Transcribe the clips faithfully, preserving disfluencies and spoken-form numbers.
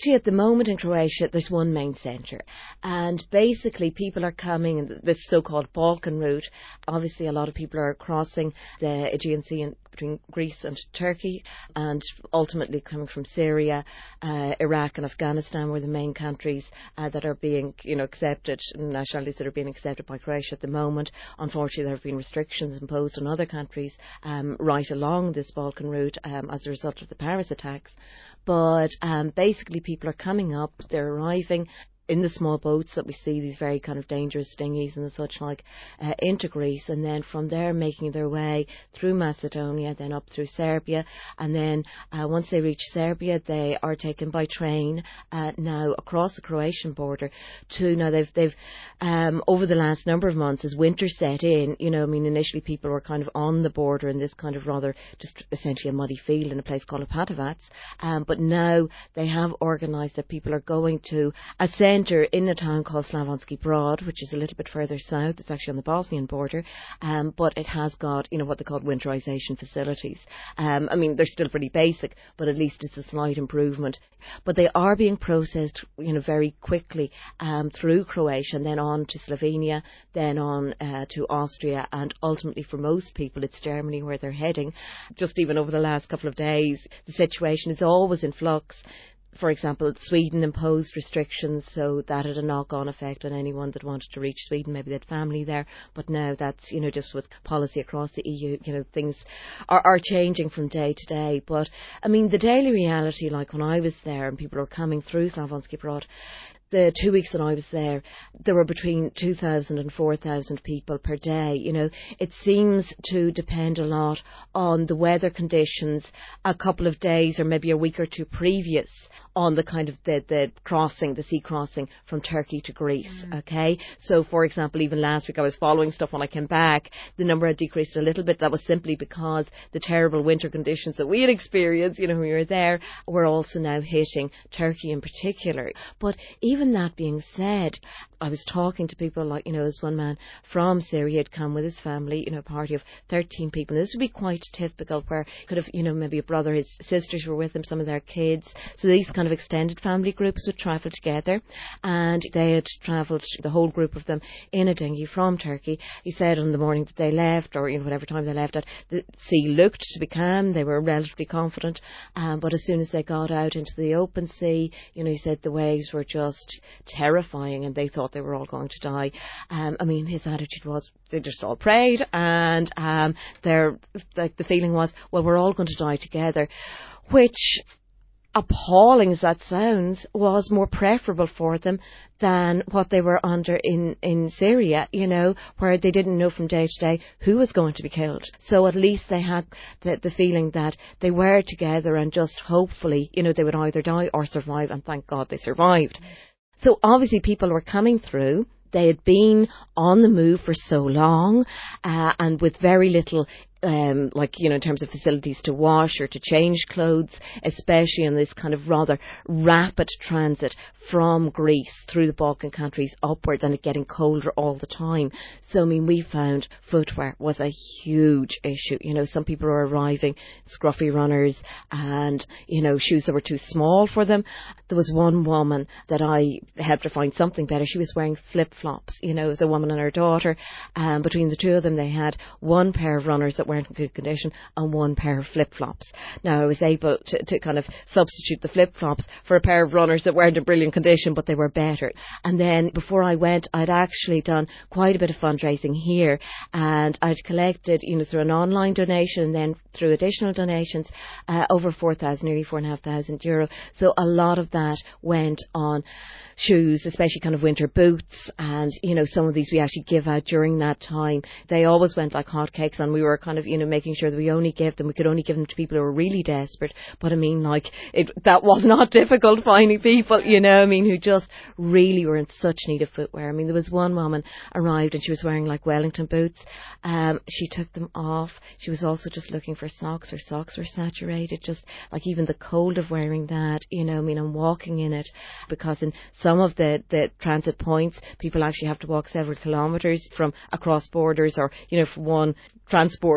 actually at the moment in Croatia there's one main centre, and basically people are coming in this so-called Balkan route. Obviously a lot of people are crossing the Aegean Sea and between Greece and Turkey, and ultimately coming from Syria, uh, Iraq and Afghanistan were the main countries uh, that are being, you know, accepted, nationalities that are being accepted by Croatia at the moment. Unfortunately, there have been restrictions imposed on other countries um, right along this Balkan route um, as a result of the Paris attacks. But um, basically, people are coming up, they're arriving in the small boats that we see, these very kind of dangerous dinghies and such like, uh, into Greece, and then from there making their way through Macedonia, then up through Serbia, and then uh, once they reach Serbia, they are taken by train uh, now across the Croatian border to, now they've, they've um, over the last number of months, as winter set in, you know, I mean, initially people were kind of on the border in this kind of rather just essentially a muddy field in a place called Opatovac, um, but now they have organised that people are going to ascend in a town called Slavonski Brod, which is a little bit further south. It's actually on the Bosnian border, um, but it has got, you know, what they call winterisation facilities. Um, I mean, they're still pretty basic, but at least it's a slight improvement. But they are being processed, you know, very quickly um, through Croatia, and then on to Slovenia, then on uh, to Austria, and ultimately for most people it's Germany where they're heading. Just even over the last couple of days, the situation is always in flux. For example, Sweden imposed restrictions, so that had a knock-on effect on anyone that wanted to reach Sweden. Maybe they had family there, but now that's, you know, just with policy across the E U, you know, things are, are changing from day to day. But, I mean, the daily reality, like when I was there and people were coming through Slavonski Brod, the two weeks that I was there, there were between two thousand and four thousand people per day. You know, it seems to depend a lot on the weather conditions a couple of days or maybe a week or two previous on the kind of the, the crossing, the sea crossing from Turkey to Greece, mm. okay? So, for example, even last week I was following stuff when I came back, the number had decreased a little bit. That was simply because the terrible winter conditions that we had experienced, you know, when we were there, were also now hitting Turkey in particular. But even Even that being said, I was talking to people like, you know, this one man from Syria had come with his family, you know, a party of thirteen people. And this would be quite typical where could have, you know, maybe a brother, his sisters were with him, some of their kids. So these kind of extended family groups would travel together, and they had travelled, the whole group of them, in a dinghy from Turkey. He said on the morning that they left, or you know, whatever time they left at, the sea looked to be calm. They were relatively confident, um, but as soon as they got out into the open sea, you know, he said the waves were just terrifying and they thought they were all going to die. Um, I mean, his attitude was they just all prayed, and um, their like the feeling was, well, we're all going to die together, which, appalling as that sounds, was more preferable for them than what they were under in, in Syria, you know, where they didn't know from day to day who was going to be killed. So at least they had the, the feeling that they were together and just hopefully, you know, they would either die or survive, and thank God they survived. So obviously people were coming through. They had been on the move for so long, uh, and with very little Um, like, you know, in terms of facilities to wash or to change clothes, especially in this kind of rather rapid transit from Greece through the Balkan countries upwards, and it getting colder all the time. So, I mean, we found footwear was a huge issue. You know, some people were arriving, scruffy runners and, you know, shoes that were too small for them. There was one woman that I helped her find something better. She was wearing flip-flops. You know, it was a woman and her daughter. Um, between the two of them, they had one pair of runners that weren't in good condition and one pair of flip-flops. Now, I was able to, to kind of substitute the flip-flops for a pair of runners that weren't in brilliant condition, but they were better. And then before I went, I'd actually done quite a bit of fundraising here, and I'd collected, you know, through an online donation and then through additional donations, uh, over four thousand, nearly four and a half thousand euro. So a lot of that went on shoes, especially kind of winter boots, and, you know, some of these we actually give out during that time. They always went like hotcakes, and we were kind of, you know, making sure that we only gave them, we could only give them to people who were really desperate. But I mean, like, it, that was not difficult finding people, you know, I mean, who just really were in such need of footwear. I mean, there was one woman arrived and she was wearing like Wellington boots. Um, she took them off. She was also just looking for socks. Her socks were saturated, just like even the cold of wearing that, you know, I mean, and walking in it, because in some of the, the transit points, people actually have to walk several kilometres from across borders, or, you know, from one transport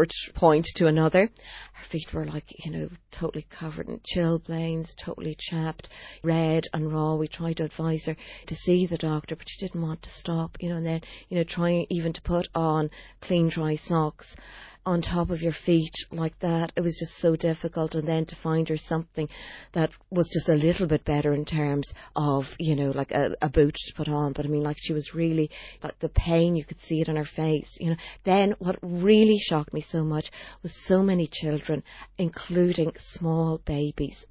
airport point to another. Her feet were like, you know, totally covered in chilblains, totally chapped, red and raw. We tried to advise her to see the doctor, but she didn't want to stop, you know, and then, you know, trying even to put on clean, dry socks on top of your feet like that. It was just so difficult. And then to find her something that was just a little bit better in terms of, you know, like a, a boot to put on. But I mean, like, she was really, like, the pain, you could see it on her face, you know. Then what really shocked me so much was so many children, including small babies.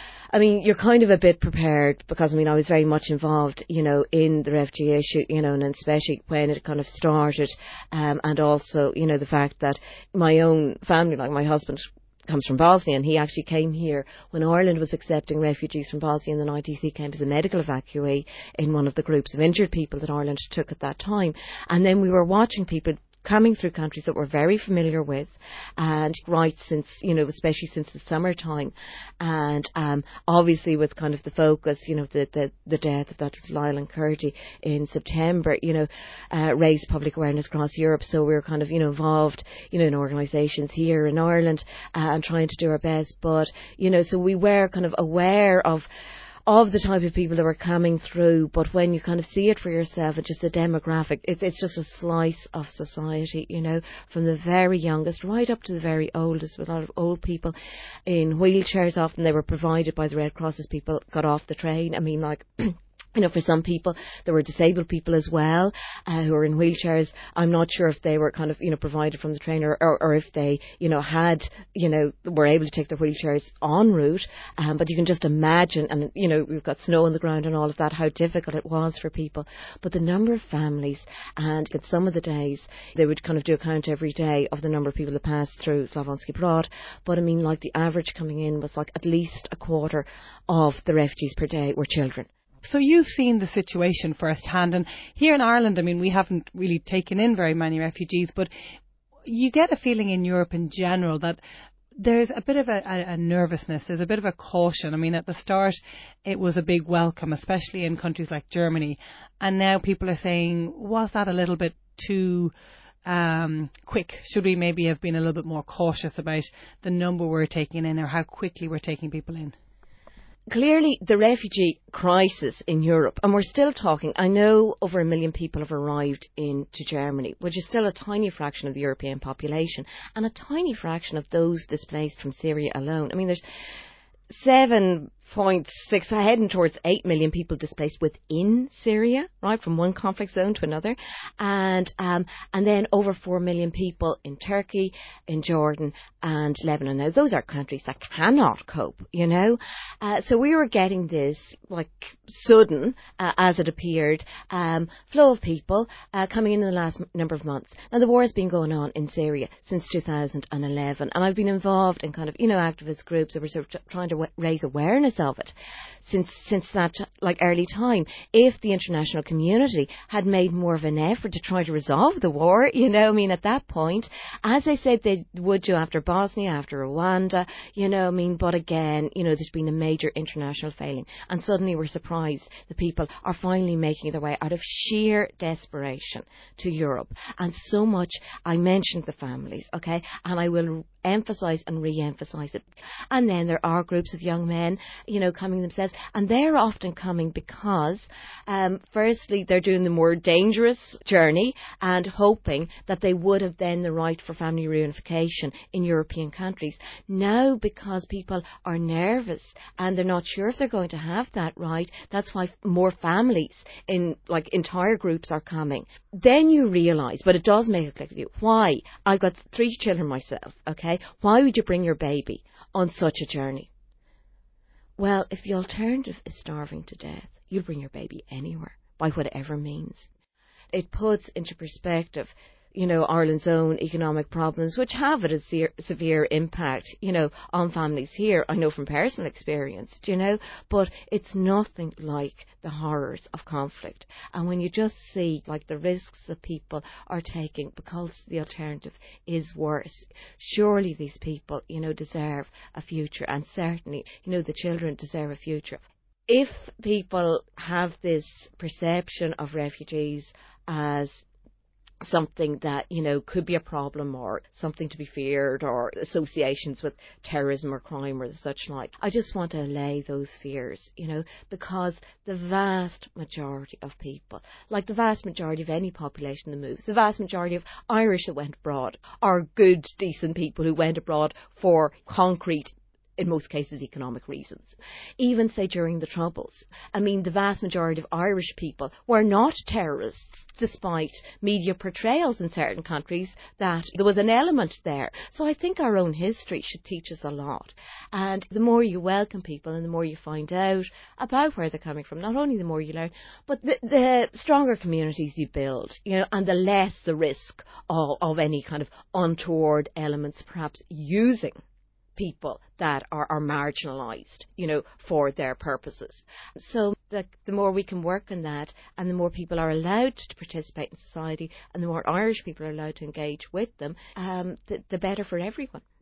I mean, you're kind of a bit prepared because, I mean, I was very much involved, you know, in the refugee issue, you know, and especially when it kind of started, um, and also, you know, the fact that my own family, like my husband, comes from Bosnia, and he actually came here when Ireland was accepting refugees from Bosnia in the nineties. He came as a medical evacuee in one of the groups of injured people that Ireland took at that time. And then we were watching people coming through countries that we're very familiar with, and right since, you know, especially since the summertime, and um, obviously with kind of the focus, you know, the, the, the death of that little Island Kurdi in September, you know, uh, raised public awareness across Europe. So we were kind of, you know, involved, you know, in organisations here in Ireland, uh, and trying to do our best. But, you know, so we were kind of aware of of the type of people that were coming through, but when you kind of see it for yourself, it's just a demographic, it, it's just a slice of society, you know, from the very youngest right up to the very oldest, with a lot of old people in wheelchairs. Often they were provided by the Red Cross as people got off the train. I mean, like, you know, for some people, there were disabled people as well, uh, who were in wheelchairs. I'm not sure if they were kind of, you know, provided from the train, or, or, or if they, you know, had, you know, were able to take their wheelchairs en route. Um, but you can just imagine, and, you know, we've got snow on the ground and all of that, how difficult it was for people. But the number of families, and at some of the days, they would kind of do a count every day of the number of people that passed through Slavonski Brod. But I mean, like, the average coming in was like at least a quarter of the refugees per day were children. So you've seen the situation firsthand, and here in Ireland, I mean, we haven't really taken in very many refugees, but you get a feeling in Europe in general that there's a bit of a, a, a nervousness, there's a bit of a caution. I mean, at the start, it was a big welcome, especially in countries like Germany, and now people are saying, was that a little bit too um, quick? Should we maybe have been a little bit more cautious about the number we're taking in, or how quickly we're taking people in? Clearly, the refugee crisis in Europe, and we're still talking, I know over a million people have arrived into Germany, which is still a tiny fraction of the European population, and a tiny fraction of those displaced from Syria alone. I mean, there's seven point six, heading towards eight million people displaced within Syria, right, from one conflict zone to another, and um, and then over four million people in Turkey, in Jordan, and Lebanon. Now, those are countries that cannot cope, you know. Uh, so we were getting this, like, sudden, uh, as it appeared, um, flow of people uh, coming in in the last number of months. Now, the war has been going on in Syria since two thousand eleven, and I've been involved in kind of, you know, activist groups that were sort of trying to w- raise awareness of it since since that, like, early time. If the international community had made more of an effort to try to resolve the war, you know, I mean, at that point, as I said they would do after Bosnia, after Rwanda, you know, I mean, but again, you know, there's been a major international failing, and suddenly we're surprised the people are finally making their way out of sheer desperation to Europe. And so much, I mentioned the families, okay, and I will emphasise and re-emphasise it. And then there are groups of young men, you know, coming themselves, and they're often coming because, um, firstly, they're doing the more dangerous journey and hoping that they would have then the right for family reunification in European countries. Now, because people are nervous and they're not sure if they're going to have that right, that's why more families in, like, entire groups are coming. Then you realise, but it does make it click with you, why? I've got three children myself, okay? Why would you bring your baby on such a journey? Well, if the alternative is starving to death, you'll bring your baby anywhere, by whatever means. It puts into perspective, you know, Ireland's own economic problems, which have had a se- severe impact, you know, on families here. I know from personal experience, do you know, but it's nothing like the horrors of conflict. And when you just see, like, the risks that people are taking because the alternative is worse, surely these people, you know, deserve a future, and certainly, you know, the children deserve a future. If people have this perception of refugees as, something that, you know, could be a problem or something to be feared, or associations with terrorism or crime or such like. I just want to allay those fears, you know, because the vast majority of people, like the vast majority of any population that moves, the vast majority of Irish that went abroad are good, decent people who went abroad for concrete, in most cases, economic reasons. Even, say, during the Troubles, I mean, the vast majority of Irish people were not terrorists, despite media portrayals in certain countries that there was an element there. So I think our own history should teach us a lot. And the more you welcome people and the more you find out about where they're coming from, not only the more you learn, but the, the stronger communities you build, you know, and the less the risk of, of any kind of untoward elements perhaps using people that are, are marginalised, you know, for their purposes. So the, the more we can work on that, and the more people are allowed to participate in society, and the more Irish people are allowed to engage with them, um, the, the better for everyone.